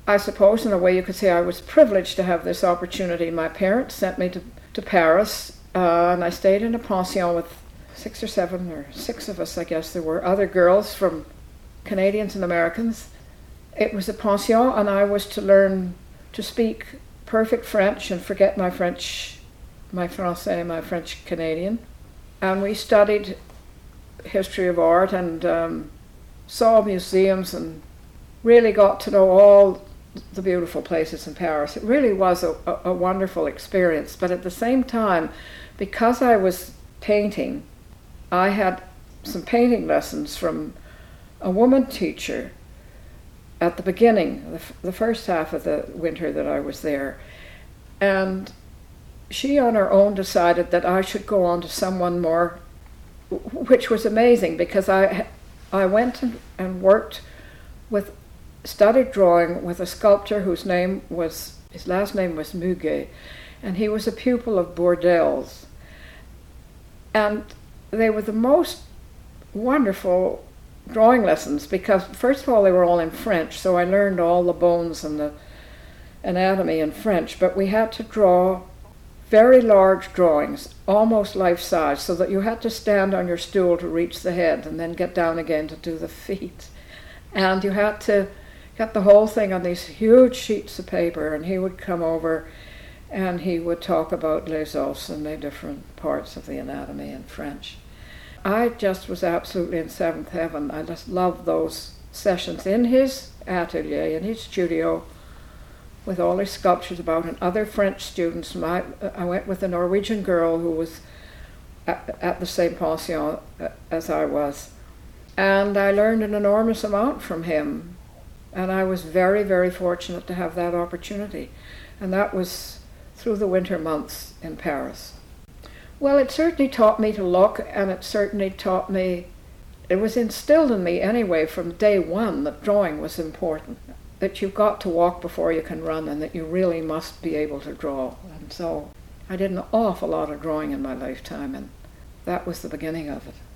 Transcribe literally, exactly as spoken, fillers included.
I suppose in a way you could say I was privileged to have this opportunity. My parents sent me to, to Paris, uh, and I stayed in a pension with six or seven or six of us, I guess there were, other girls from Canadians and Americans. It was a pension, and I was to learn to speak perfect French and forget my French, my Francais, my French Canadian. And we studied history of art and um, saw museums and really got to know all the beautiful places in Paris. It really was a, a, a wonderful experience. But at the same time, because I was painting, I had some painting lessons from a woman teacher at the beginning, the, f- the first half of the winter that I was there. And she on her own decided that I should go on to someone more, which was amazing because I I went and, and worked with, studied drawing with a sculptor whose name was, his last name was Muguet, and he was a pupil of Bourdel's. And they were the most wonderful drawing lessons because, first of all, they were all in French, so I learned all the bones and the anatomy in French, but we had to draw very large drawings, almost life-size, so that you had to stand on your stool to reach the head and then get down again to do the feet. And you had to get the whole thing on these huge sheets of paper, and he would come over and he would talk about les os and the different parts of the anatomy in French. I just was absolutely in seventh heaven. I just loved those sessions in his atelier, in his studio, with all his sculptures about, and other French students. My, I went with a Norwegian girl who was at, at the same pension as I was. And I learned an enormous amount from him. And I was very, very fortunate to have that opportunity. And that was through the winter months in Paris. Well, it certainly taught me to look, and it certainly taught me, it was instilled in me anyway from day one that drawing was important. That you've got to walk before you can run, and that you really must be able to draw. And so I did an awful lot of drawing in my lifetime, and that was the beginning of it.